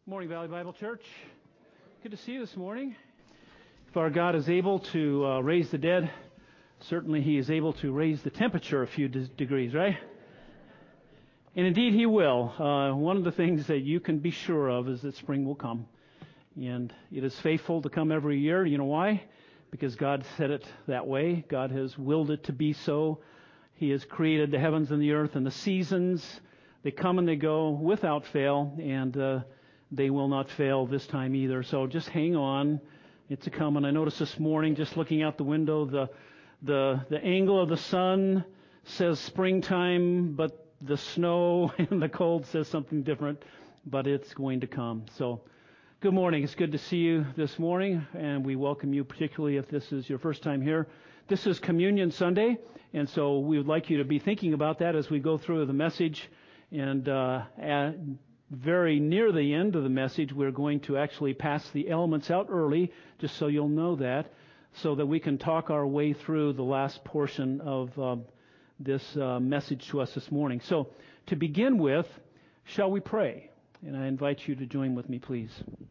Morning, Valley Bible Church. Good to see you this morning. If our God is able to raise the dead, certainly He is able to raise the temperature a few degrees, right? And indeed He will. One of the things that you can be sure of is that spring will come. And it is faithful to come every year. You know why? Because God said it that way. God has willed it to be so. He has created the heavens and the earth and the seasons. They come and they go without fail, and they will not fail this time either. So just hang on. It's a coming. I noticed this morning, just looking out the window, the angle of the sun says springtime, but the snow and the cold says something different, but it's going to come. So good morning. It's good to see you this morning, and we welcome you, particularly if this is your first time here. This is Communion Sunday, and so we would like you to be thinking about that as we go through the message. And very near the end of the message, we're going to actually pass the elements out early, just so you'll know that, so that we can talk our way through the last portion of this message to us this morning. So, to begin with, shall we pray? And I invite you to join with me, please.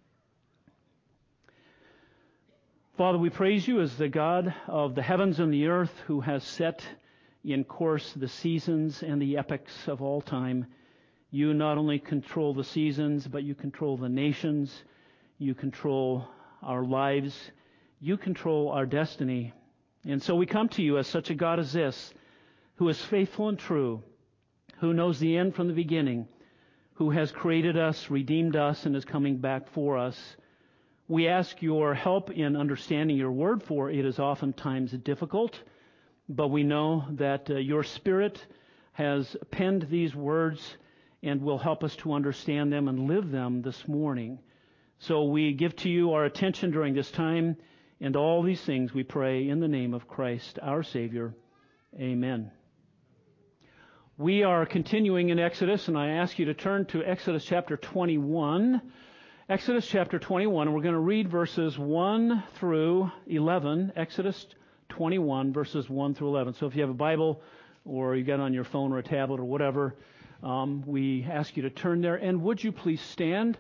Father, we praise you as the God of the heavens and the earth, who has set in course the seasons and the epochs of all time. You not only control the seasons, but you control the nations. You control our lives. You control our destiny. And so we come to you as such a God as this, who is faithful and true, who knows the end from the beginning, who has created us, redeemed us, and is coming back for us. We ask your help in understanding your word, for it is oftentimes difficult, but we know that your Spirit has penned these words and will help us to understand them and live them this morning. So we give to you our attention during this time, and all these things we pray in the name of Christ, our Savior. Amen. We are continuing in Exodus, and I ask you to turn to Exodus chapter 21. Exodus chapter 21, and we're going to read verses 1 through 11. Exodus 21, verses 1 through 11. So if you have a Bible, or you got it on your phone or a tablet or whatever, we ask you to turn there. And would you please stand?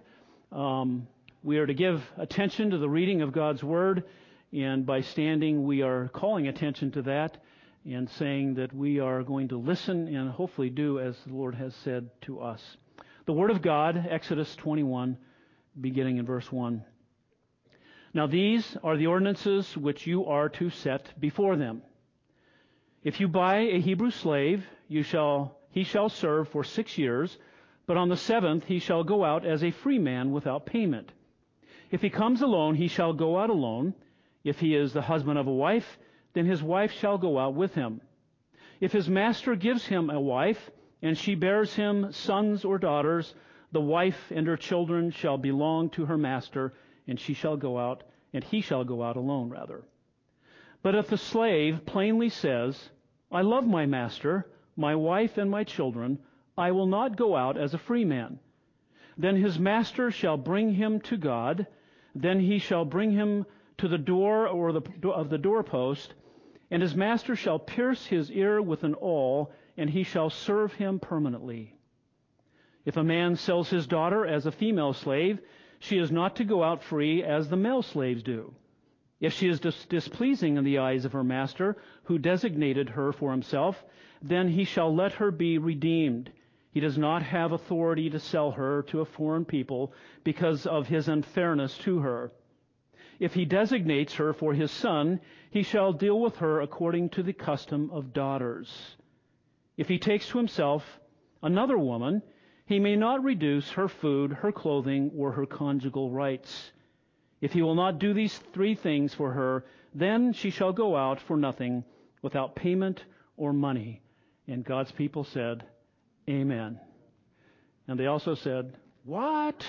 We are to give attention to the reading of God's Word, and by standing we are calling attention to that and saying that we are going to listen and hopefully do as the Lord has said to us. The Word of God, Exodus 21, beginning in verse 1. Now these are the ordinances which you are to set before them. If you buy a Hebrew slave, he shall serve for 6 years, but on the 7th he shall go out as a free man without payment. If he comes alone, he shall go out alone. If he is the husband of a wife, then his wife shall go out with him. If his master gives him a wife, and she bears him sons or daughters, the wife and her children shall belong to her master, and he shall go out alone, rather. But if the slave plainly says, I love my master, my wife and my children, I will not go out as a free man. Then his master shall bring him to God. Then he shall bring him to the door of the doorpost, and his master shall pierce his ear with an awl, and he shall serve him permanently. If a man sells his daughter as a female slave, she is not to go out free as the male slaves do. If she is displeasing in the eyes of her master, who designated her for himself, then he shall let her be redeemed. He does not have authority to sell her to a foreign people because of his unfairness to her. If he designates her for his son, he shall deal with her according to the custom of daughters. If he takes to himself another woman, he may not reduce her food, her clothing, or her conjugal rights. If he will not do these 3 things for her, then she shall go out for nothing, without payment or money. And God's people said, Amen. And they also said, What?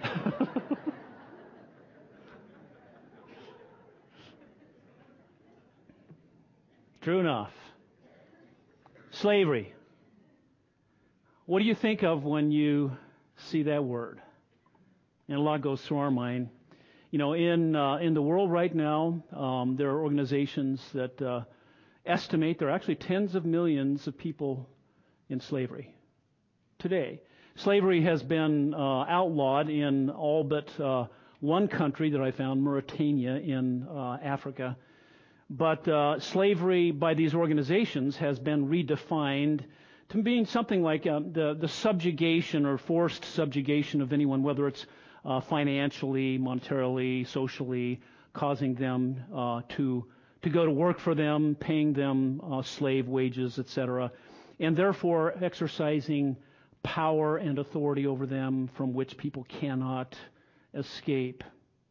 True enough. Slavery. What do you think of when you see that word? And a lot goes through our mind. You know, in the world right now, there are organizations that estimate there are actually tens of millions of people in slavery today. Slavery has been outlawed in all but one country that I found, Mauritania in Africa. But slavery by these organizations has been redefined to being something like the subjugation or forced subjugation of anyone, whether it's financially, monetarily, socially, causing them to go to work for them, paying them slave wages, etc., and therefore exercising power and authority over them from which people cannot escape.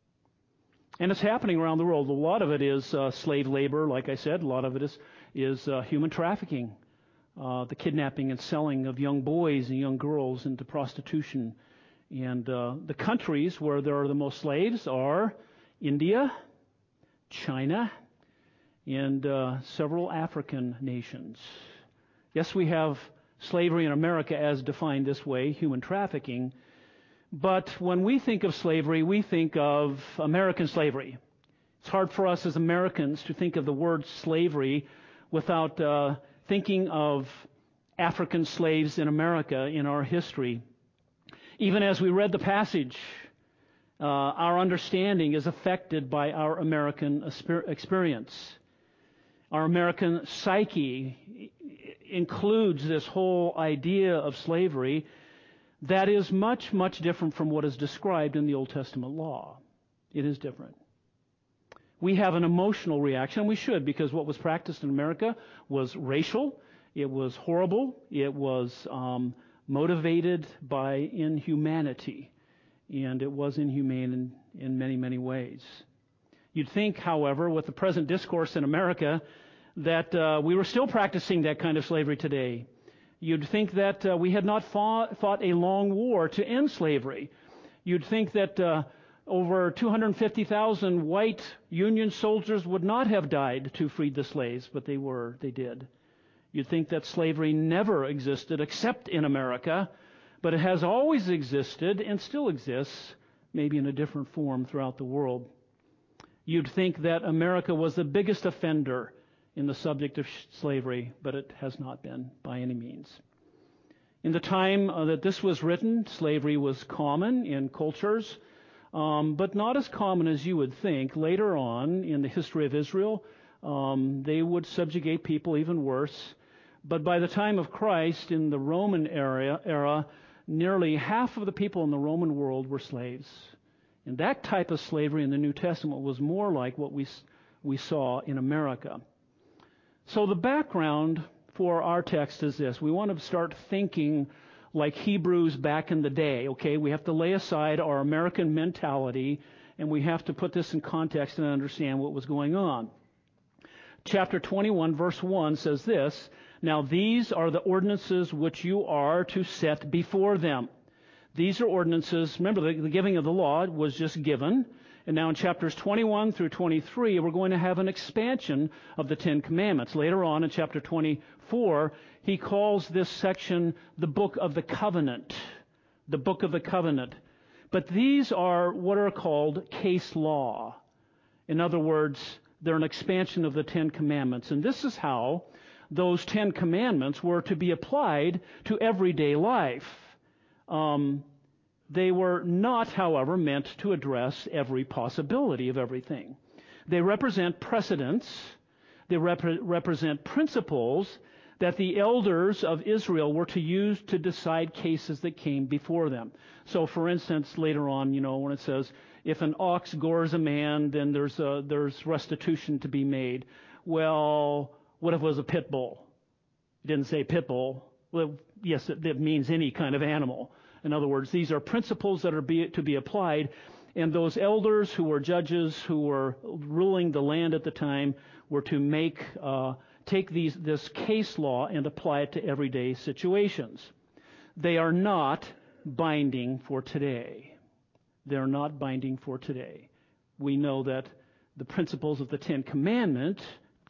And it's happening around the world. A lot of it is slave labor, like I said. A lot of it is human trafficking, the kidnapping and selling of young boys and young girls into prostitution. And the countries where there are the most slaves are India, China, and several African nations. Yes, we have slavery in America as defined this way, human trafficking. But when we think of slavery, we think of American slavery. It's hard for us as Americans to think of the word slavery without thinking of African slaves in America in our history. Even as we read the passage, our understanding is affected by our American experience. Our American psyche includes this whole idea of slavery that is much, much different from what is described in the Old Testament law. It is different. We have an emotional reaction, and we should, because what was practiced in America was racial, it was horrible, it was motivated by inhumanity, and it was inhumane in many, many ways. You'd think, however, with the present discourse in America, that we were still practicing that kind of slavery today. You'd think that we had not fought a long war to end slavery. You'd think that over 250,000 white Union soldiers would not have died to free the slaves, but they did. You'd think that slavery never existed except in America, but it has always existed and still exists, maybe in a different form throughout the world. You'd think that America was the biggest offender in the subject of slavery, but it has not been by any means. In the time that this was written, slavery was common in cultures, but not as common as you would think. Later on in the history of Israel, they would subjugate people even worse. But by the time of Christ, in the Roman era, nearly half of the people in the Roman world were slaves. And that type of slavery in the New Testament was more like what we saw in America. So the background for our text is this. We want to start thinking like Hebrews back in the day, okay? We have to lay aside our American mentality, and we have to put this in context and understand what was going on. Chapter 21, verse 1 says this, "Now these are the ordinances which you are to set before them." These are ordinances. Remember, the giving of the law was just given. And now in chapters 21 through 23, we're going to have an expansion of the Ten Commandments. Later on in chapter 24, he calls this section the Book of the Covenant. The Book of the Covenant. But these are what are called case law. In other words, they're an expansion of the Ten Commandments. And this is how those Ten Commandments were to be applied to everyday life. They were not, however, meant to address every possibility of everything. They represent precedents. They represent principles that the elders of Israel were to use to decide cases that came before them. So, for instance, later on, when it says, if an ox gores a man, then there's restitution to be made. Well, what if it was a pit bull? It didn't say pit bull. Well, yes, it means any kind of animal. In other words, these are principles that are to be applied, and those elders who were judges, who were ruling the land at the time, were to take this case law and apply it to everyday situations. They are not binding for today. They are not binding for today. We know that the principles of the Ten Commandments,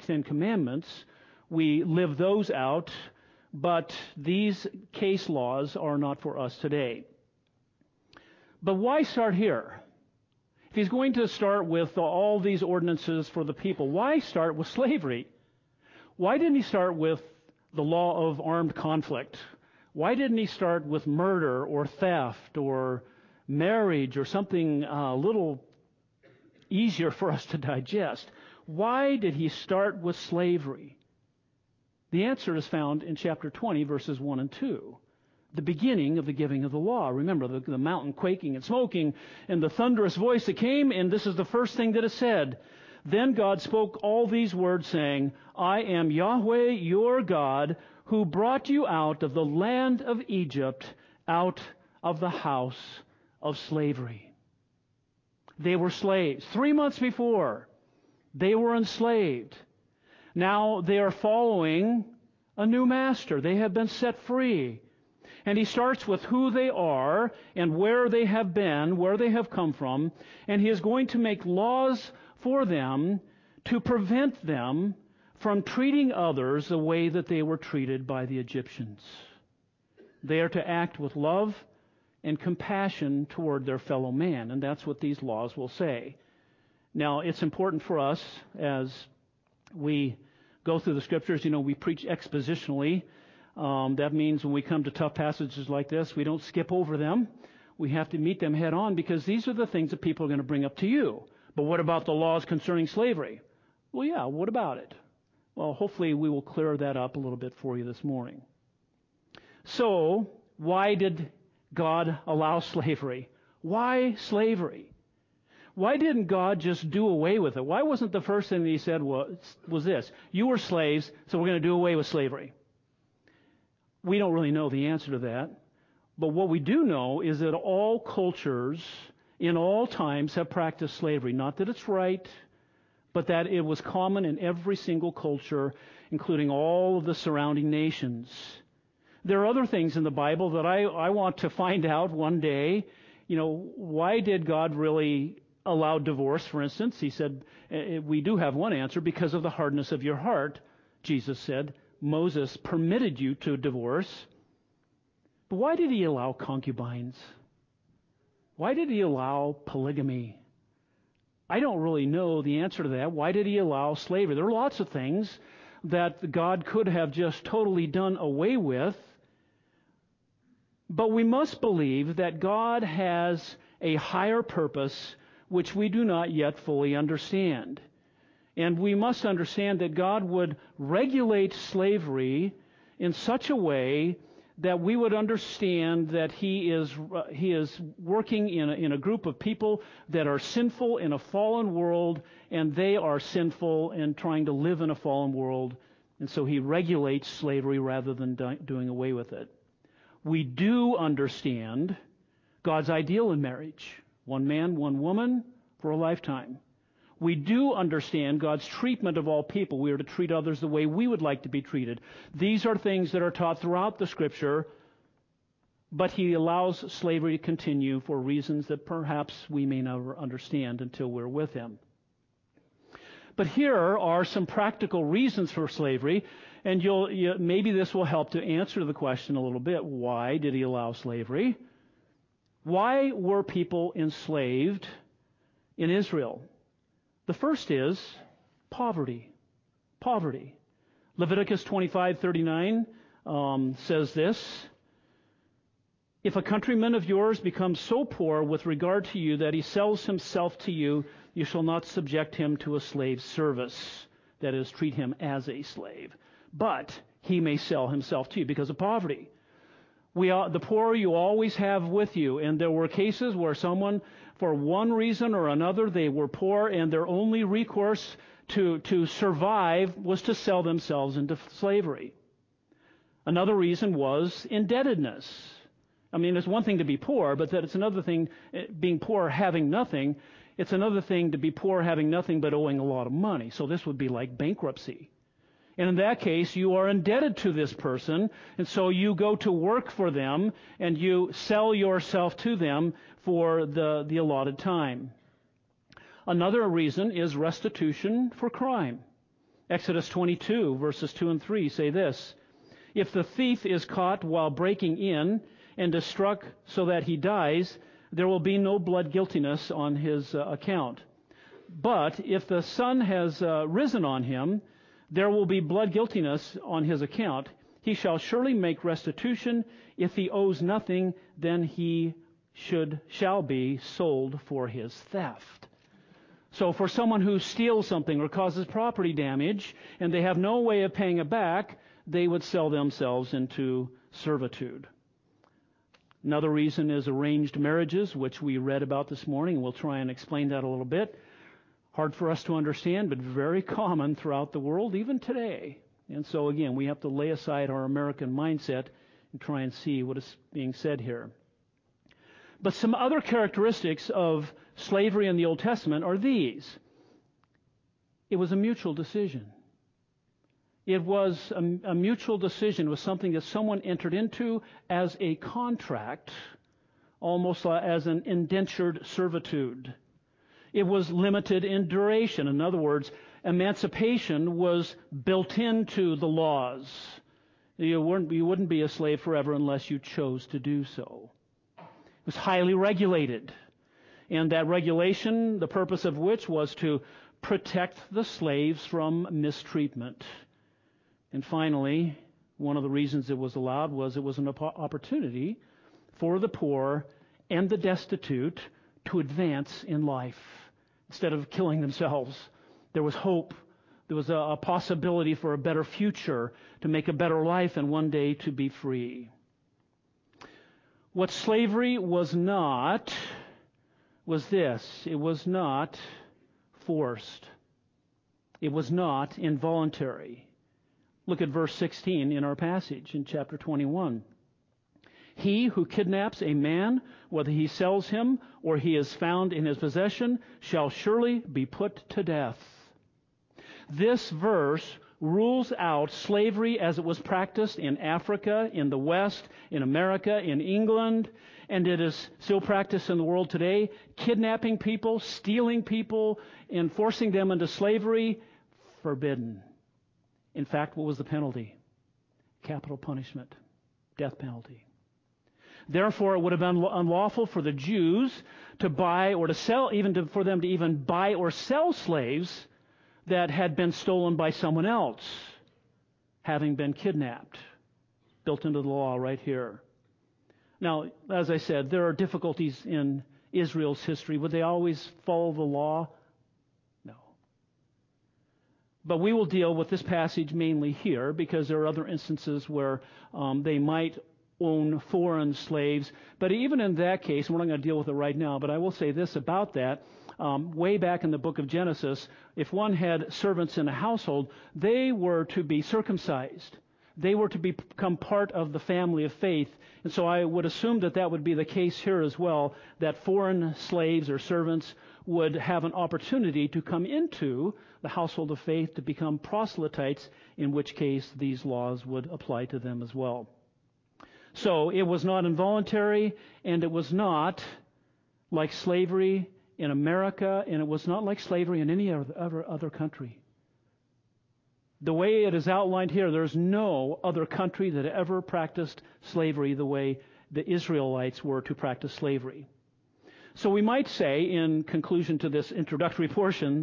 we live those out. But these case laws are not for us today. But why start here? If he's going to start with all these ordinances for the people, why start with slavery? Why didn't he start with the law of armed conflict? Why didn't he start with murder or theft or marriage or something a little easier for us to digest? Why did he start with slavery? The answer is found in chapter 20, verses 1 and 2. The beginning of the giving of the law. Remember, the mountain quaking and smoking and the thunderous voice that came, and this is the first thing that is said. Then God spoke all these words, saying, I am Yahweh your God, who brought you out of the land of Egypt, out of the house of slavery. They were slaves. 3 months before, they were enslaved. Now they are following a new master. They have been set free. And he starts with who they are and where they have been, where they have come from, and he is going to make laws for them to prevent them from treating others the way that they were treated by the Egyptians. They are to act with love and compassion toward their fellow man, and that's what these laws will say. Now, it's important for us as we go through the Scriptures, we preach expositionally. That means when we come to tough passages like this, we don't skip over them. We have to meet them head on because these are the things that people are going to bring up to you. But what about the laws concerning slavery? Well, yeah, what about it? Well, hopefully we will clear that up a little bit for you this morning. So, why did God allow slavery? Why slavery? Why didn't God just do away with it? Why wasn't the first thing that he said was this? You were slaves, so we're going to do away with slavery. We don't really know the answer to that. But what we do know is that all cultures in all times have practiced slavery. Not that it's right, but that it was common in every single culture, including all of the surrounding nations. There are other things in the Bible that I want to find out one day. Why did God really allow divorce, for instance? He said, we do have one answer, because of the hardness of your heart, Jesus said. Moses permitted you to divorce. But why did he allow concubines? Why did he allow polygamy? I don't really know the answer to that. Why did he allow slavery? There are lots of things that God could have just totally done away with. But we must believe that God has a higher purpose which we do not yet fully understand. And we must understand that God would regulate slavery in such a way that we would understand that He is working in a group of people that are sinful in a fallen world, and they are sinful and trying to live in a fallen world. And so He regulates slavery rather than doing away with it. We do understand God's ideal in marriage. One man, one woman for a lifetime. We do understand God's treatment of all people. We are to treat others the way we would like to be treated. These are things that are taught throughout the Scripture, but He allows slavery to continue for reasons that perhaps we may never understand until we're with Him. But here are some practical reasons for slavery, and maybe this will help to answer the question a little bit. Why did He allow slavery? Why were people enslaved in Israel? The first is poverty. Poverty. Leviticus 25:39 says this: if a countryman of yours becomes so poor with regard to you that he sells himself to you, you shall not subject him to a slave service. That is, treat him as a slave. But he may sell himself to you because of poverty. The poor you always have with you. And there were cases where someone, for one reason or another, they were poor, and their only recourse to survive was to sell themselves into slavery. Another reason was indebtedness. I mean, it's one thing to be poor, but that it's another thing, being poor having nothing. It's another thing to be poor having nothing but owing a lot of money. So this would be like bankruptcy. And in that case, you are indebted to this person, and so you go to work for them, and you sell yourself to them for the allotted time. Another reason is restitution for crime. Exodus 22, verses 2 and 3 say this: if the thief is caught while breaking in and is struck so that he dies, there will be no blood guiltiness on his account. But if the sun has risen on him, there will be blood guiltiness on his account. he shall surely make restitution. If he owes nothing, then he shall be sold for his theft. So for someone who steals something or causes property damage, and they have no way of paying it back, they would sell themselves into servitude. Another reason is arranged marriages, which we read about this morning. We'll try and explain that a little bit. Hard for us to understand, but very common throughout the world, even today. And so again, we have to lay aside our American mindset and try and see what is being said here. But some other characteristics of slavery in the Old Testament are these. It was a mutual decision. It was a mutual decision. It was something that someone entered into as a contract, almost as an indentured servitude. It was limited in duration. In other words, emancipation was built into the laws. You wouldn't be a slave forever unless you chose to do so. It was highly regulated. And that regulation, the purpose of which was to protect the slaves from mistreatment. And finally, one of the reasons it was allowed was it was an opportunity for the poor and the destitute to advance in life. Instead of killing themselves, there was hope. There was a possibility for a better future, to make a better life, and one day to be free. What slavery was not was this. It was not forced. It was not involuntary. Look at verse 16 in our passage in chapter 21. He who kidnaps a man, whether he sells him or he is found in his possession, shall surely be put to death. This verse rules out slavery as it was practiced in Africa, in the West, in America, in England, and it is still practiced in the world today. Kidnapping people, stealing people, and forcing them into slavery, forbidden. In fact, what was the penalty? Capital punishment, death penalty. Therefore, it would have been unlawful for the Jews to buy or to sell, for them to even buy or sell slaves that had been stolen by someone else, having been kidnapped. Built into the law right here. Now, as I said, there are difficulties in Israel's history. Would they always follow the law? No. But we will deal with this passage mainly here, because there are other instances where they might own foreign slaves. But even in that case, we're not going to deal with it right now, but I will say this about that. Way back in the book of Genesis, if one had servants in a household, they were to be circumcised. They were to become part of the family of faith. And so I would assume that that would be the case here as well, that foreign slaves or servants would have an opportunity to come into the household of faith to become proselytes, in which case these laws would apply to them as well. So it was not involuntary, and it was not like slavery in America, and it was not like slavery in any other country. The way it is outlined here, there's no other country that ever practiced slavery the way the Israelites were to practice slavery. So we might say, in conclusion to this introductory portion,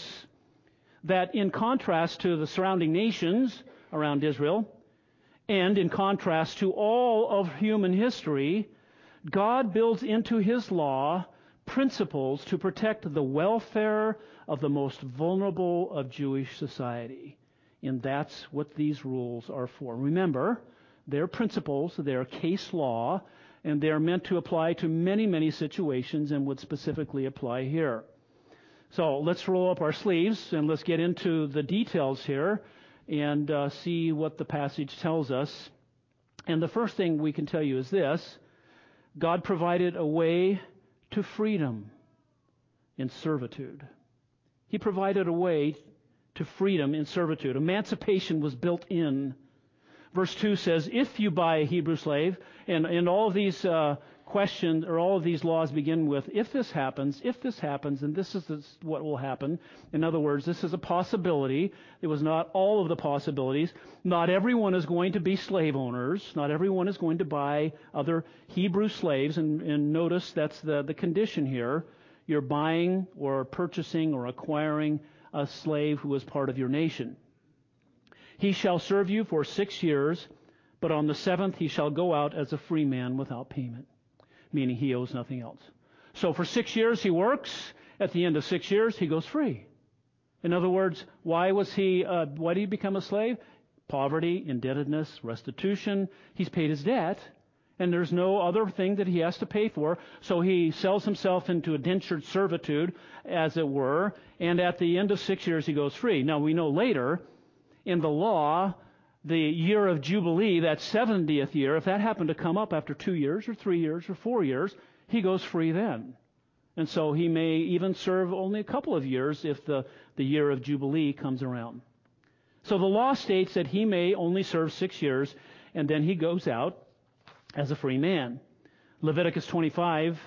that in contrast to the surrounding nations around Israel, and in contrast to all of human history, God builds into His law principles to protect the welfare of the most vulnerable of Jewish society. And that's what these rules are for. Remember, they're principles, they're case law, and they're meant to apply to many, many situations and would specifically apply here. So let's roll up our sleeves and let's get into the details here and see what the passage tells us. And the first thing we can tell you is this: God provided a way to freedom in servitude. He provided a way to freedom in servitude. Emancipation was built in. Verse 2 says, if you buy a Hebrew slave, and all of these questions, or all of these laws begin with, if this happens, and this is what will happen. In other words, this is a possibility. It was not all of the possibilities. Not everyone is going to be slave owners. Not everyone is going to buy other Hebrew slaves. And notice that's the condition here. You're buying or purchasing or acquiring a slave who is part of your nation. He shall serve you for 6 years. but on the seventh he shall go out as a free man without payment, meaning he owes nothing else. So for 6 years he works. At the end of 6 years, he goes free. In other words, why did he become a slave? Poverty, indebtedness, restitution. He's paid his debt, and there's no other thing that he has to pay for. So he sells himself into indentured servitude, as it were, and at the end of 6 years, he goes free. Now, we know later, in the law, the year of Jubilee, that 70th year, if that happened to come up after 2 years or 3 years or 4 years, he goes free then. And so he may even serve only a couple of years if the year of Jubilee comes around. So the law states that he may only serve 6 years, and then he goes out as a free man. Leviticus 25,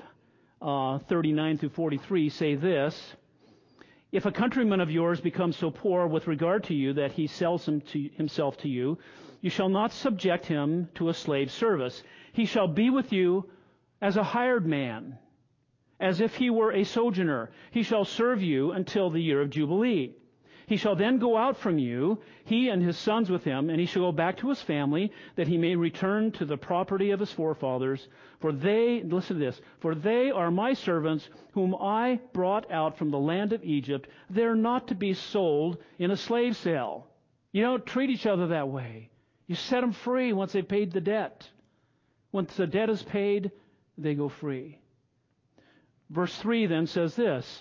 39 through 43 say this: If a countryman of yours becomes so poor with regard to you that he sells himself to you, you shall not subject him to a slave service. He shall be with you as a hired man, as if he were a sojourner. He shall serve you until the year of Jubilee. He shall then go out from you, he and his sons with him, and he shall go back to his family, that he may return to the property of his forefathers. For they, listen to this, for they are my servants, whom I brought out from the land of Egypt. They're not to be sold in a slave sale. You don't treat each other that way. You set them free once they've paid the debt. Once the debt is paid, they go free. Verse 3 then says this: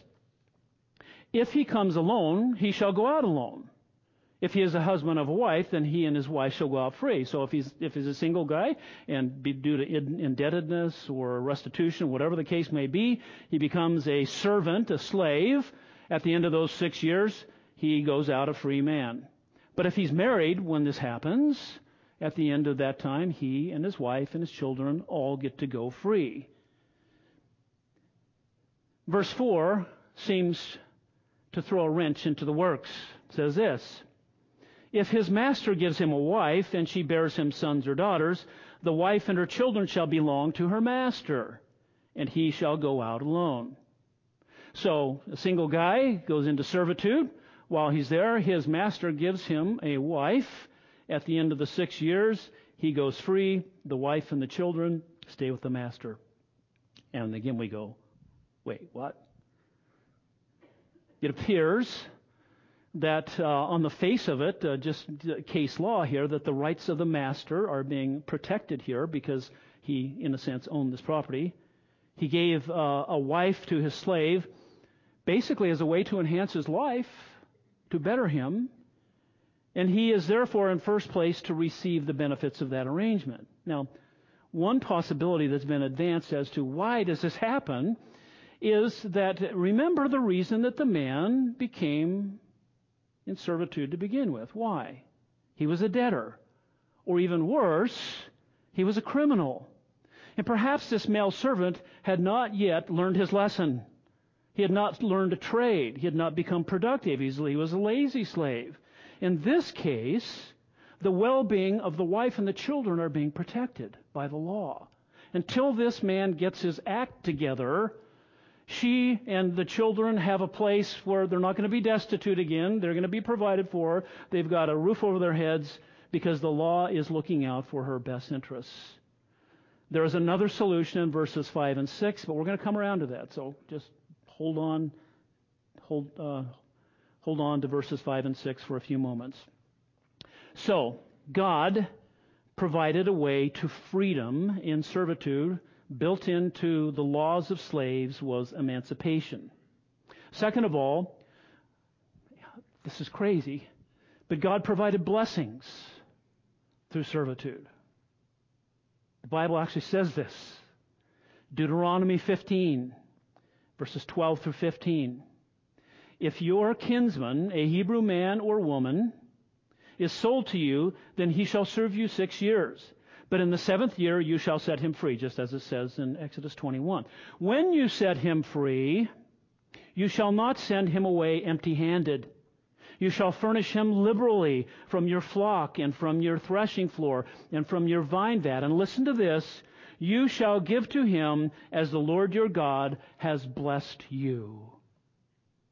If he comes alone, he shall go out alone. If he is a husband of a wife, then he and his wife shall go out free. So if he's a single guy, and due to indebtedness or restitution, whatever the case may be, he becomes a servant, a slave. At the end of those 6 years, he goes out a free man. But if he's married when this happens, at the end of that time, he and his wife and his children all get to go free. Verse 4 seems to throw a wrench into the works. It says this: If his master gives him a wife, and she bears him sons or daughters, the wife and her children shall belong to her master, and he shall go out alone. So a single guy goes into servitude. While he's there, his master gives him a wife. At the end of the 6 years, he goes free. The wife and the children stay with the master. And again we go, wait, what? It appears that on the face of it, just case law here, that the rights of the master are being protected here because he, in a sense, owned this property. He gave a wife to his slave basically as a way to enhance his life, to better him, and he is therefore in first place to receive the benefits of that arrangement. Now, one possibility that's been advanced as to why does this happen is that, remember the reason that the man became in servitude to begin with. Why? He was a debtor. Or even worse, he was a criminal. And perhaps this male servant had not yet learned his lesson. He had not learned a trade. He had not become productive easily. He was a lazy slave. In this case, the well-being of the wife and the children are being protected by the law. Until this man gets his act together, she and the children have a place where they're not going to be destitute again. They're going to be provided for. They've got a roof over their heads because the law is looking out for her best interests. There is another solution in verses 5 and 6, but we're going to come around to that. So just hold on to verses 5 and 6 for a few moments. So God provided a way to freedom in servitude. Built into the laws of slaves was emancipation. Second of all, this is crazy, but God provided blessings through servitude. The Bible actually says this. Deuteronomy 15, verses 12 through 15. If your kinsman, a Hebrew man or woman, is sold to you, then he shall serve you 6 years. But in the 7th year you shall set him free, just as it says in Exodus 21. When you set him free, you shall not send him away empty-handed. You shall furnish him liberally from your flock and from your threshing floor and from your vine vat. And listen to this: you shall give to him as the Lord your God has blessed you.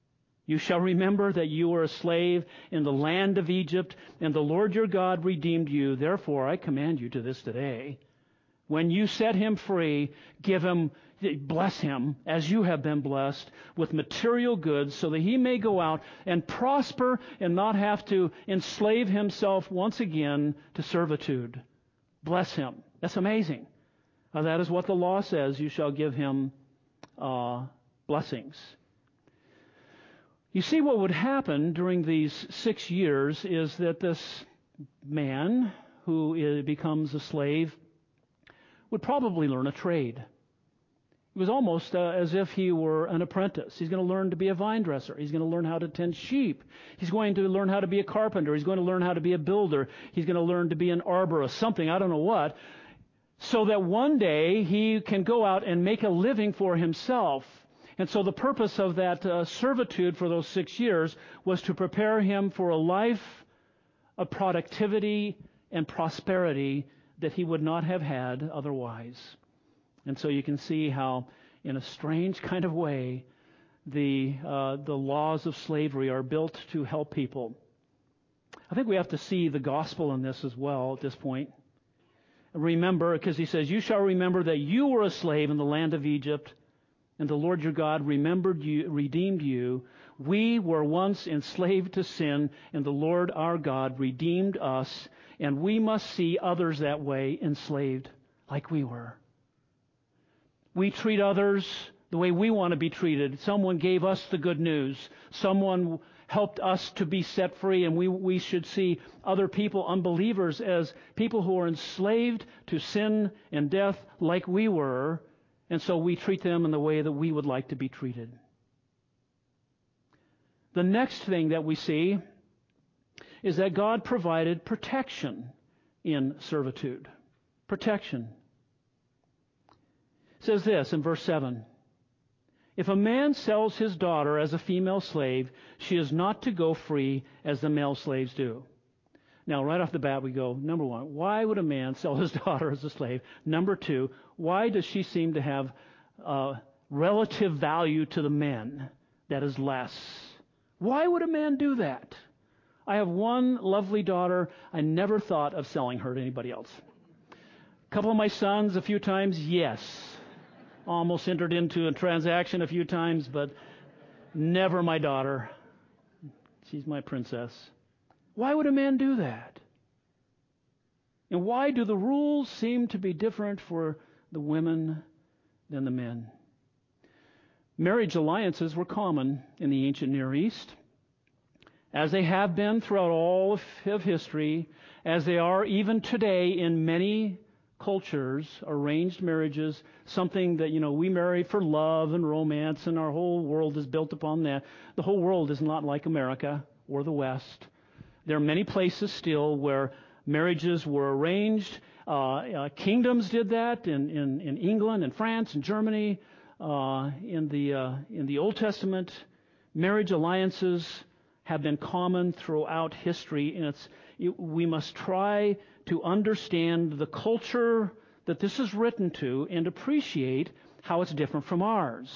You shall remember that you were a slave in the land of Egypt, and the Lord your God redeemed you. Therefore, I command you to this today. When you set him free, bless him as you have been blessed with material goods, so that he may go out and prosper and not have to enslave himself once again to servitude. Bless him. That's amazing. That is what the law says. You shall give him blessings. You see, what would happen during these 6 years is that this man who becomes a slave would probably learn a trade. It was almost as if he were an apprentice. He's going to learn to be a vine dresser. He's going to learn how to tend sheep. He's going to learn how to be a carpenter. He's going to learn how to be a builder. He's going to learn to be an arborist, something, I don't know what, so that one day he can go out and make a living for himself. And so the purpose of that servitude for those 6 years was to prepare him for a life of productivity and prosperity that he would not have had otherwise. And so you can see how, in a strange kind of way, the laws of slavery are built to help people. I think we have to see the gospel in this as well at this point. Remember, because he says, you shall remember that you were a slave in the land of Egypt, and the Lord your God redeemed you. We were once enslaved to sin, and the Lord our God redeemed us, and we must see others that way, enslaved like we were. We treat others the way we want to be treated. Someone gave us the good news. Someone helped us to be set free, and we should see other people, unbelievers, as people who are enslaved to sin and death like we were, and so we treat them in the way that we would like to be treated. The next thing that we see is that God provided protection in servitude. Protection. It says this in verse 7. If a man sells his daughter as a female slave, she is not to go free as the male slaves do. Now, right off the bat, we go, number one, why would a man sell his daughter as a slave? Number two, why does she seem to have relative value to the men that is less? Why would a man do that? I have one lovely daughter. I never thought of selling her to anybody else. A couple of my sons, a few times, yes. Almost entered into a transaction a few times, but never my daughter. She's my princess. Why would a man do that? And why do the rules seem to be different for the women than the men? Marriage alliances were common in the ancient Near East, as they have been throughout all of history, as they are even today in many cultures. Arranged marriages, something that, we marry for love and romance, and our whole world is built upon that. The whole world is not like America or the West. There are many places still where marriages were arranged. Kingdoms did that in England and France and Germany. In the Old Testament, marriage alliances have been common throughout history, and we must try to understand the culture that this is written to and appreciate how it's different from ours.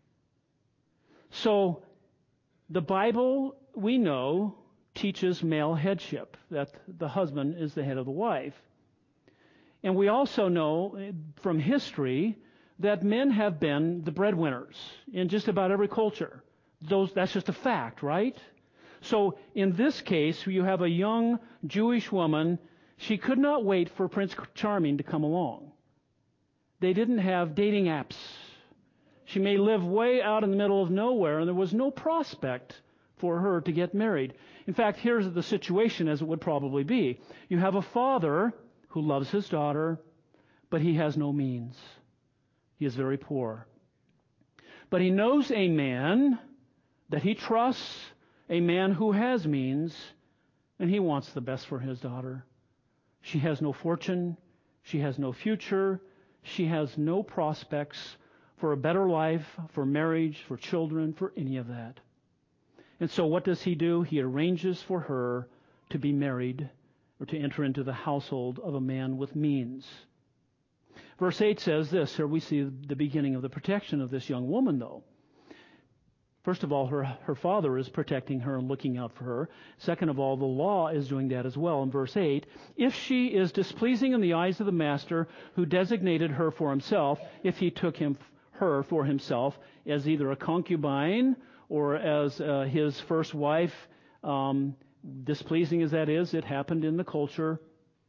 So, the Bible, we know, teaches male headship, that the husband is the head of the wife. And we also know from history that men have been the breadwinners in just about every culture. That's just a fact, right? So in this case, you have a young Jewish woman. She could not wait for Prince Charming to come along. They didn't have dating apps. She may live way out in the middle of nowhere, and there was no prospect for her to get married. In fact, here's the situation as it would probably be. You have a father who loves his daughter, but he has no means. He is very poor. But he knows a man that he trusts, a man who has means, and he wants the best for his daughter. She has no fortune. She has no future. She has no prospects for a better life, for marriage, for children, for any of that. And so what does he do? He arranges for her to be married or to enter into the household of a man with means. Verse 8 says this. Here we see the beginning of the protection of this young woman, though. First of all, her father is protecting her and looking out for her. Second of all, the law is doing that as well. In verse 8, if she is displeasing in the eyes of the master who designated her for himself, if he took her for himself as either a concubine or as his first wife, displeasing as that is, it happened in the culture.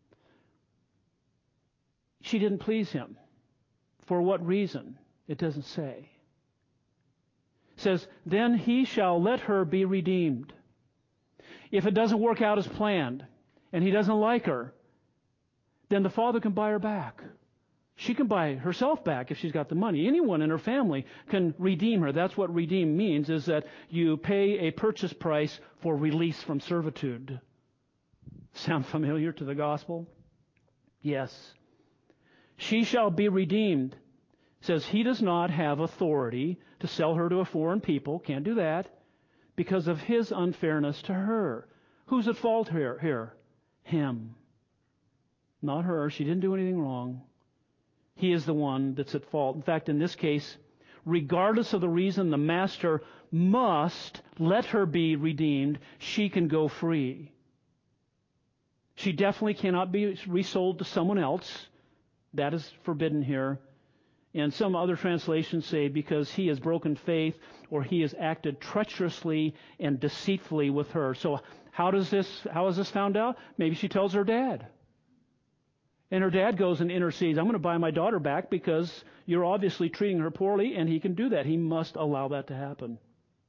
She didn't please him. For what reason? It doesn't say. It says, then he shall let her be redeemed. If it doesn't work out as planned, and he doesn't like her, then the father can buy her back. She can buy herself back if she's got the money. Anyone in her family can redeem her. That's what redeem means, is that you pay a purchase price for release from servitude. Sound familiar to the gospel? Yes. She shall be redeemed. It says he does not have authority to sell her to a foreign people. Can't do that because of his unfairness to her. Who's at fault here? Him. Not her. She didn't do anything wrong. He is the one that's at fault. In fact, in this case, regardless of the reason, the master must let her be redeemed. She can go free. She definitely cannot be resold to someone else. That is forbidden here. And some other translations say because he has broken faith or he has acted treacherously and deceitfully with her. So how is this found out? Maybe she tells her dad. And her dad goes and intercedes. I'm going to buy my daughter back because you're obviously treating her poorly, and he can do that. He must allow that to happen.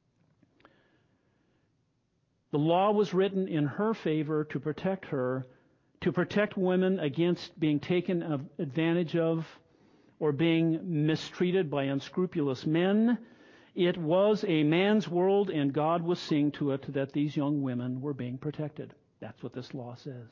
The law was written in her favor to protect her, to protect women against being taken advantage of or being mistreated by unscrupulous men. It was a man's world, and God was seeing to it that these young women were being protected. That's what this law says.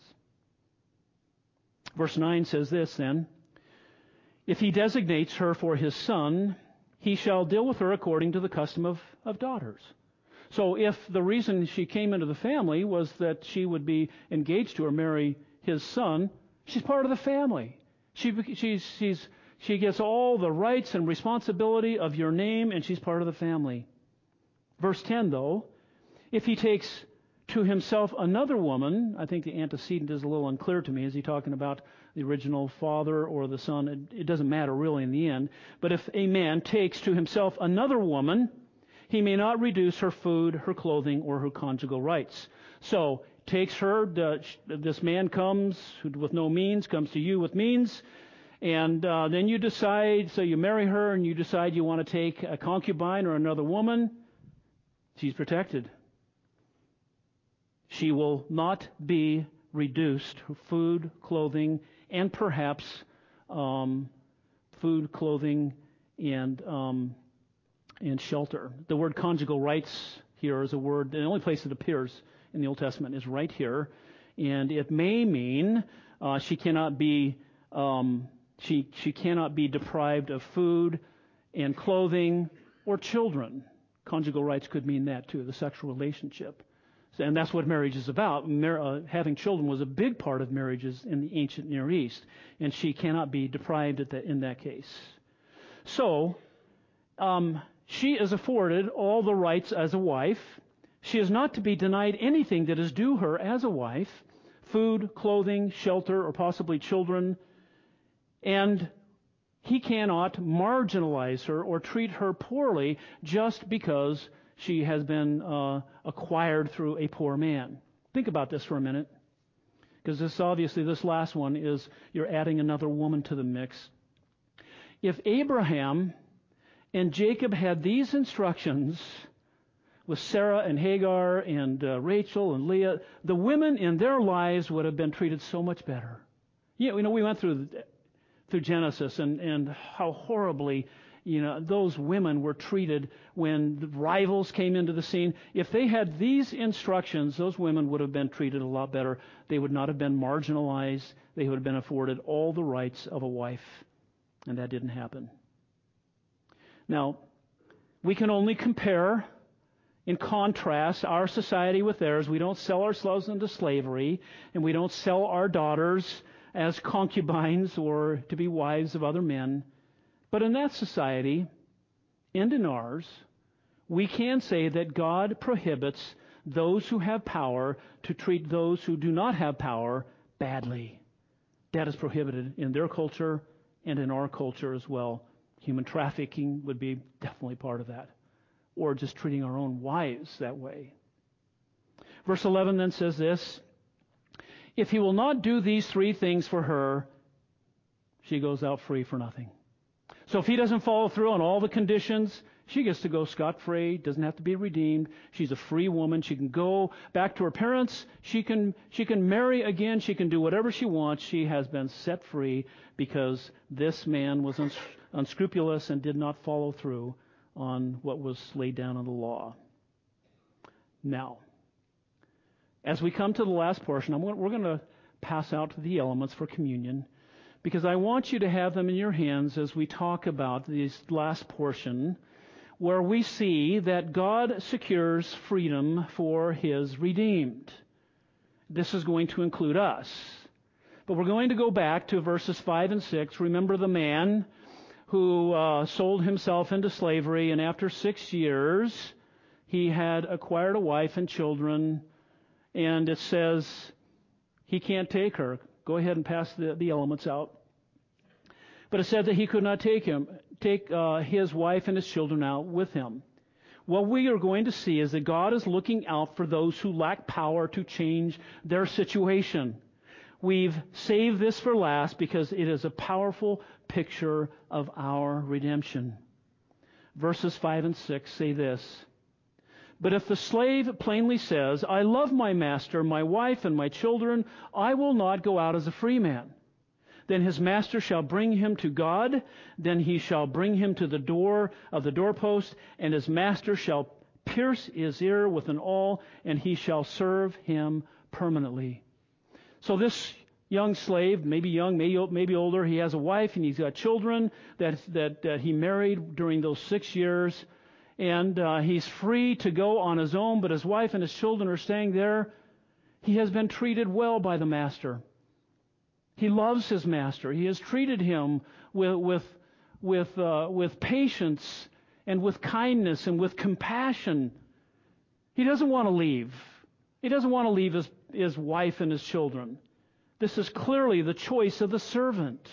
Verse 9 says this then, if he designates her for his son, he shall deal with her according to the custom of daughters. So if the reason she came into the family was that she would be engaged to or marry his son, she's part of the family. She gets all the rights and responsibility of your name, and she's part of the family. Verse 10, though, if he takes to himself another woman, I think the antecedent is a little unclear to me. Is he talking about the original father or the son? It doesn't matter really in the end. But if a man takes to himself another woman, he may not reduce her food, her clothing, or her conjugal rights. So, takes her, this man comes with no means, comes to you with means, and then you decide, so you marry her and you decide you want to take a concubine or another woman, she's protected. She will not be reduced. Her food, clothing, and perhaps food, clothing, and shelter. The word conjugal rights here is a word, the only place it appears in the Old Testament is right here, and it may mean she cannot be deprived of food and clothing or children. Conjugal rights could mean that too, the sexual relationship. And that's what marriage is about. Having children was a big part of marriages in the ancient Near East, and she cannot be deprived in that case. So, she is afforded all the rights as a wife. She is not to be denied anything that is due her as a wife, food, clothing, shelter, or possibly children. And he cannot marginalize her or treat her poorly just because she has been acquired through a poor man. Think about this for a minute, because this last one is you're adding another woman to the mix. If Abraham and Jacob had these instructions with Sarah and Hagar and Rachel and Leah, the women in their lives would have been treated so much better. We went through Genesis and how horribly those women were treated when the rivals came into the scene. If they had these instructions, those women would have been treated a lot better. They would not have been marginalized. They would have been afforded all the rights of a wife. And that didn't happen. Now, we can only compare and contrast our society with theirs. We don't sell ourselves into slavery, and we don't sell our daughters as concubines or to be wives of other men. But in that society, and in ours, we can say that God prohibits those who have power to treat those who do not have power badly. That is prohibited in their culture and in our culture as well. Human trafficking would be definitely part of that. Or just treating our own wives that way. Verse 11 then says this, if he will not do these three things for her, she goes out free for nothing. So if he doesn't follow through on all the conditions, she gets to go scot-free, doesn't have to be redeemed. She's a free woman. She can go back to her parents. She can marry again. She can do whatever she wants. She has been set free because this man was unscrupulous and did not follow through on what was laid down in the law. Now, as we come to the last portion, we're going to pass out the elements for communion because I want you to have them in your hands as we talk about this last portion where we see that God secures freedom for His redeemed. This is going to include us. But we're going to go back to verses 5 and 6. Remember the man who sold himself into slavery, and after 6 years, he had acquired a wife and children, and it says he can't take her. Go ahead and pass the elements out. But it said that he could not take his wife and his children out with him. What we are going to see is that God is looking out for those who lack power to change their situation. We've saved this for last because it is a powerful picture of our redemption. Verses 5 and 6 say this, but if the slave plainly says, I love my master, my wife, and my children, I will not go out as a free man. Then his master shall bring him to God. Then he shall bring him to the door of the doorpost, and his master shall pierce his ear with an awl, and he shall serve him permanently. So this young slave, maybe young, maybe older, he has a wife and he's got children that he married during those 6 years, and he's free to go on his own, but his wife and his children are staying there. He has been treated well by the master. He loves his master. He has treated him with patience and with kindness and with compassion. He doesn't want to leave. He doesn't want to leave his wife and his children. This is clearly the choice of the servant.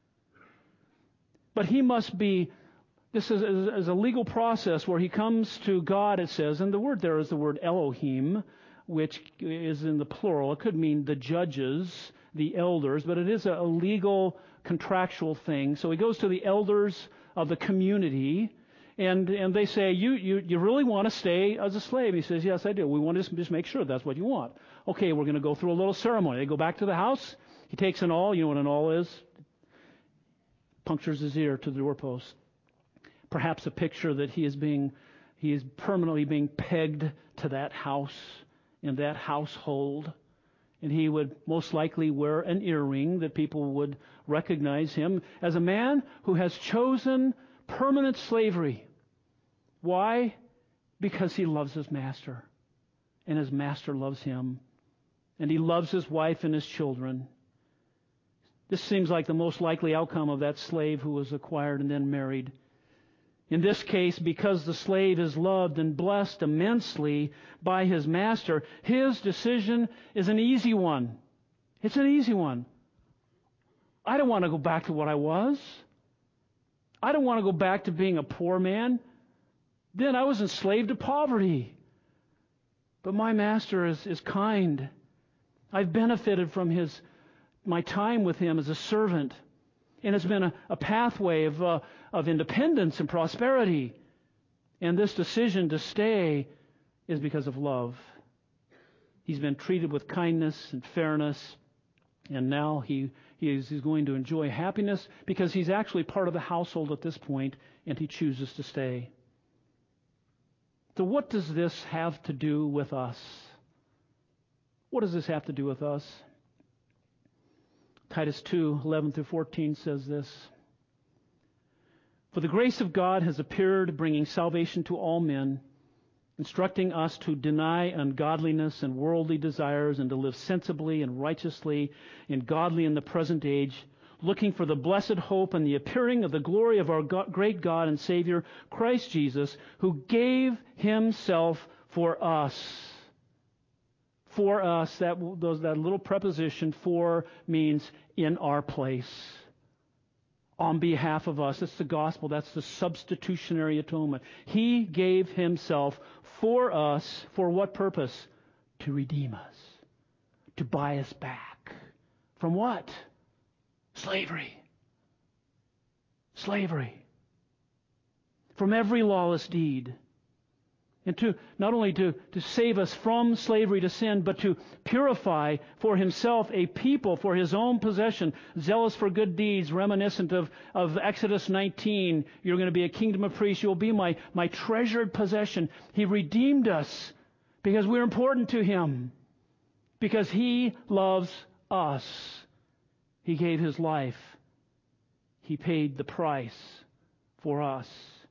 But he must be, this is a legal process where he comes to God, it says, and the word there is the word Elohim, which is in the plural. It could mean the judges, the elders, but it is a legal contractual thing. So he goes to the elders of the community, and they say, you really want to stay as a slave? He says, yes, I do. We want to just make sure that's what you want. Okay, we're going to go through a little ceremony. They go back to the house. He takes an awl. You know what an awl is? Punctures his ear to the doorpost. Perhaps a picture that he is permanently being pegged to that house, in that household. And he would most likely wear an earring that people would recognize him as a man who has chosen permanent slavery. Why? Because he loves his master. And his master loves him. And he loves his wife and his children. This seems like the most likely outcome of that slave who was acquired and then married. In this case, because the slave is loved and blessed immensely by his master, his decision is an easy one. It's an easy one. I don't want to go back to what I was. I don't want to go back to being a poor man. Then I was enslaved to poverty. But my master is kind. I've benefited from my time with him as a servant. And it's been a pathway of independence and prosperity. And this decision to stay is because of love. He's been treated with kindness and fairness. And now he's going to enjoy happiness because he's actually part of the household at this point, and he chooses to stay. So what does this have to do with us? What does this have to do with us? Titus 2:11-14 says this. For the grace of God has appeared, bringing salvation to all men, instructing us to deny ungodliness and worldly desires and to live sensibly and righteously and godly in the present age, looking for the blessed hope and the appearing of the glory of our great God and Savior, Christ Jesus, who gave himself for us. For us, that little preposition for means in our place. On behalf of us. That's the gospel. That's the substitutionary atonement. He gave himself for us. For what purpose? To redeem us. To buy us back. From what? Slavery. Slavery. From every lawless deed. And to not only to save us from slavery to sin, but to purify for himself a people for his own possession, zealous for good deeds, reminiscent of Exodus 19. You're going to be a kingdom of priests. You'll be my treasured possession. He redeemed us because we're important to him. Because he loves us. He gave his life. He paid the price for us.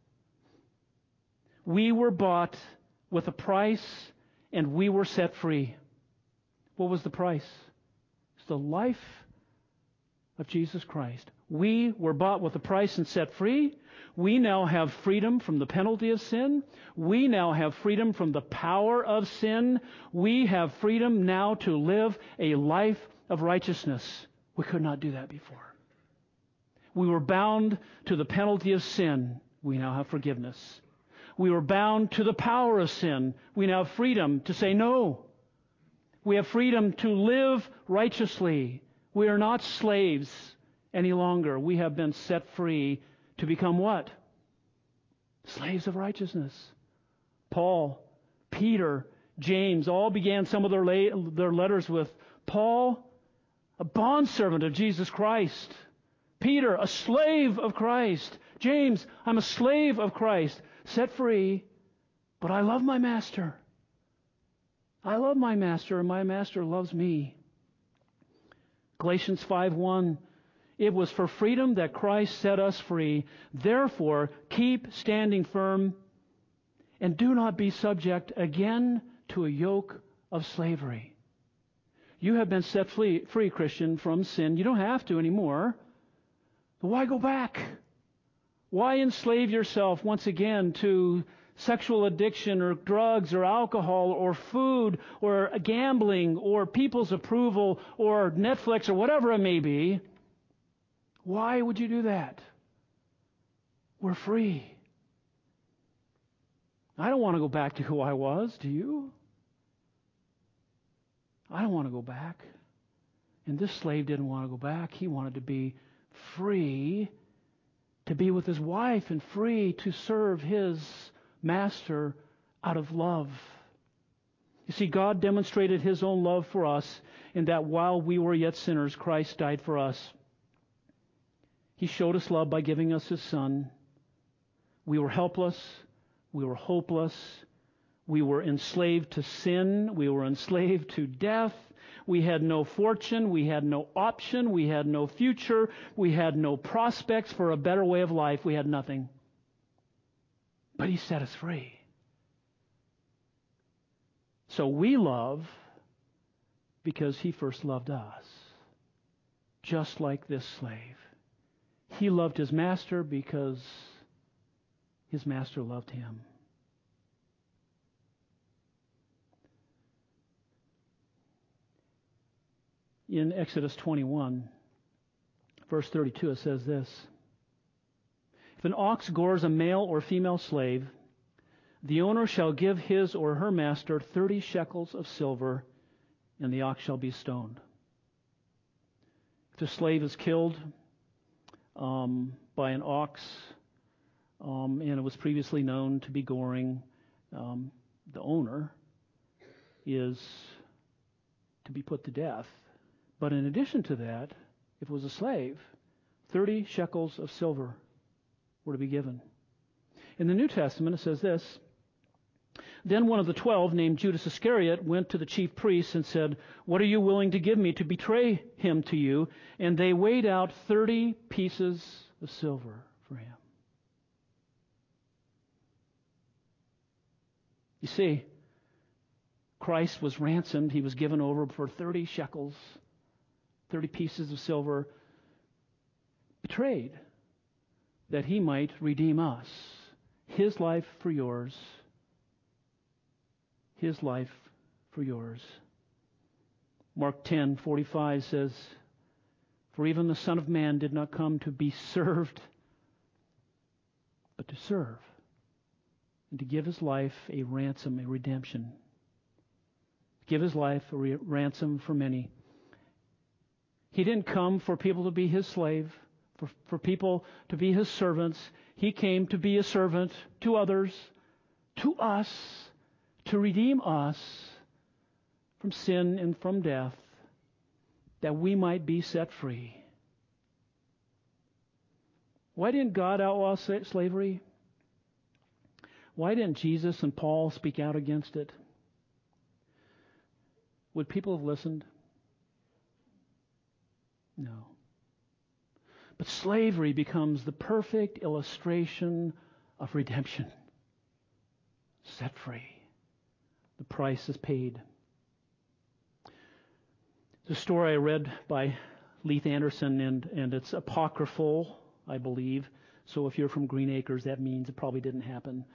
We were bought with a price, and we were set free. What was the price? It's the life of Jesus Christ. We were bought with a price and set free. We now have freedom from the penalty of sin. We now have freedom from the power of sin. We have freedom now to live a life of righteousness. We could not do that before. We were bound to the penalty of sin. We now have forgiveness. We were bound to the power of sin. We now have freedom to say no. We have freedom to live righteously. We are not slaves any longer. We have been set free to become what? Slaves of righteousness. Paul, Peter, James all began some of their letters with Paul, a bondservant of Jesus Christ. Peter, a slave of Christ. James, I'm a slave of Christ. Set free, but I love my master. I love my master, and my master loves me. Galatians 5:1, it was for freedom that Christ set us free. Therefore, keep standing firm, and do not be subject again to a yoke of slavery. You have been set free, Christian, from sin. You don't have to anymore. But why go back? Why enslave yourself once again to sexual addiction or drugs or alcohol or food or gambling or people's approval or Netflix or whatever it may be? Why would you do that? We're free. I don't want to go back to who I was. Do you? I don't want to go back. And this slave didn't want to go back. He wanted to be free, to be with his wife, and free to serve his master out of love. You see, God demonstrated his own love for us in that while we were yet sinners, Christ died for us. He showed us love by giving us his Son. We were helpless. We were hopeless. We were enslaved to sin. We were enslaved to death. We had no fortune. We had no option. We had no future. We had no prospects for a better way of life. We had nothing. But he set us free. So we love because he first loved us. Just like this slave. He loved his master because his master loved him. In Exodus 21, verse 32, it says this: if an ox gores a male or female slave, the owner shall give his or her master 30 shekels of silver, and the ox shall be stoned. If the slave is killed by an ox, and it was previously known to be goring, the owner is to be put to death. But in addition to that, if it was a slave, 30 shekels of silver were to be given. In the New Testament, it says this: then one of the 12, named Judas Iscariot, went to the chief priests and said, what are you willing to give me to betray him to you? And they weighed out 30 pieces of silver for him. You see, Christ was ransomed. He was given over for 30 shekels, 30 pieces of silver. betrayed, that he might redeem us. His life for yours. His life for yours. Mark 10:45 says, "For even the Son of Man did not come to be served, but to serve, and to give his life a ransom, a redemption." Give his life a ransom for many. He didn't come for people to be his slave, for people to be his servants. He came to be a servant to others, to us, to redeem us from sin and from death, that we might be set free. Why didn't God outlaw slavery? Why didn't Jesus and Paul speak out against it? Would people have listened? No. But slavery becomes the perfect illustration of redemption. Set free. The price is paid. The story I read by Leith Anderson, and it's apocryphal, I believe. So if you're from Green Acres, that means it probably didn't happen.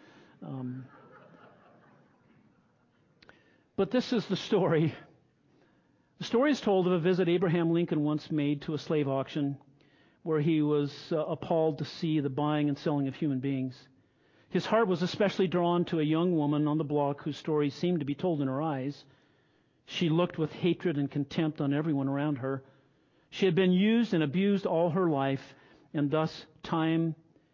But this is the story. The story is told of a visit Abraham Lincoln once made to a slave auction, where he was appalled to see the buying and selling of human beings. His heart was especially drawn to a young woman on the block whose story seemed to be told in her eyes. She looked with hatred and contempt on everyone around her. She had been used and abused all her life, and this time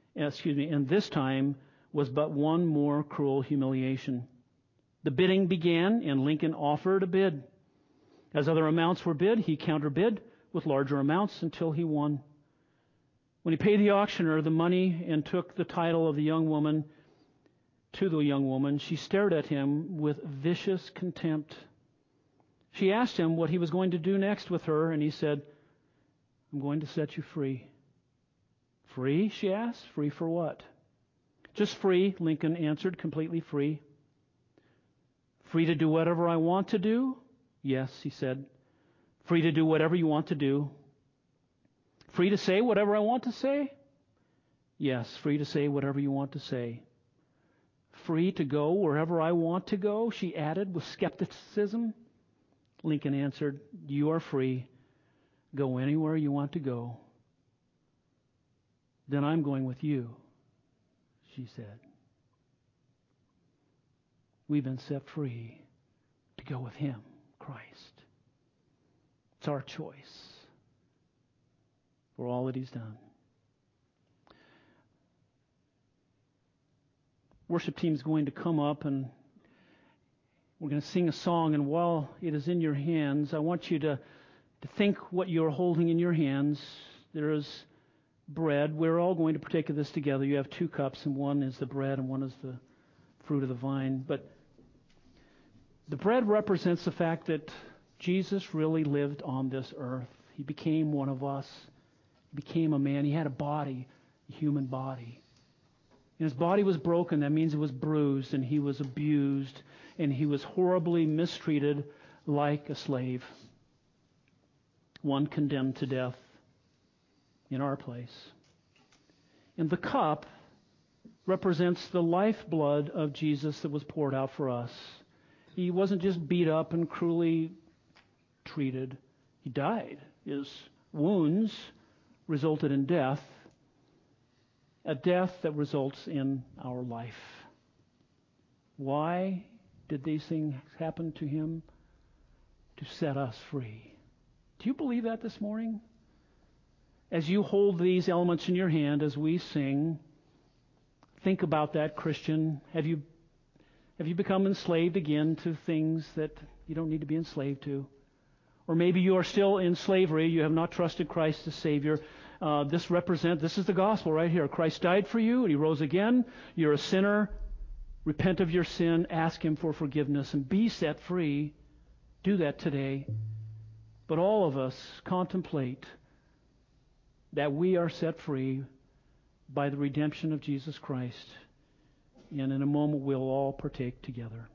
was but one more cruel humiliation. The bidding began, and Lincoln offered a bid. As other amounts were bid, he counterbid with larger amounts until he won. When he paid the auctioneer the money and took the title of the young woman to the young woman, she stared at him with vicious contempt. She asked him what he was going to do next with her, and he said, "I'm going to set you free." "Free?" she asked. "Free for what?" "Just free," Lincoln answered, "completely free." "Free to do whatever I want to do?" "Yes," he said. "Free to do whatever you want to do?" "Free to say whatever I want to say?" "Yes, free to say whatever you want to say." "Free to go wherever I want to go?" she added with skepticism. Lincoln answered, "You are free. Go anywhere you want to go." "Then I'm going with you," she said. We've been set free to go with him, Christ. It's our choice for all that he's done. Worship team's going to come up, and we're going to sing a song, and while it is in your hands, I want you to think what you're holding in your hands. There is bread. We're all going to partake of this together. You have 2 cups, and one is the bread and one is the fruit of the vine. But the bread represents the fact that Jesus really lived on this earth. He became one of us. He became a man. He had a body, a human body. And his body was broken. That means it was bruised, and he was abused, and he was horribly mistreated like a slave. One condemned to death in our place. And the cup represents the lifeblood of Jesus that was poured out for us. He wasn't just beat up and cruelly treated. He died. His wounds resulted in death, a death that results in our life. Why did these things happen to him? To set us free. Do you believe that this morning? As you hold these elements in your hand as we sing, think about that, Christian. Have you become enslaved again to things that you don't need to be enslaved to? Or maybe you are still in slavery. You have not trusted Christ as Savior. This is the gospel right here. Christ died for you and he rose again. You're a sinner. Repent of your sin. Ask him for forgiveness and be set free. Do that today. But all of us contemplate that we are set free by the redemption of Jesus Christ. And in a moment we'll all partake together.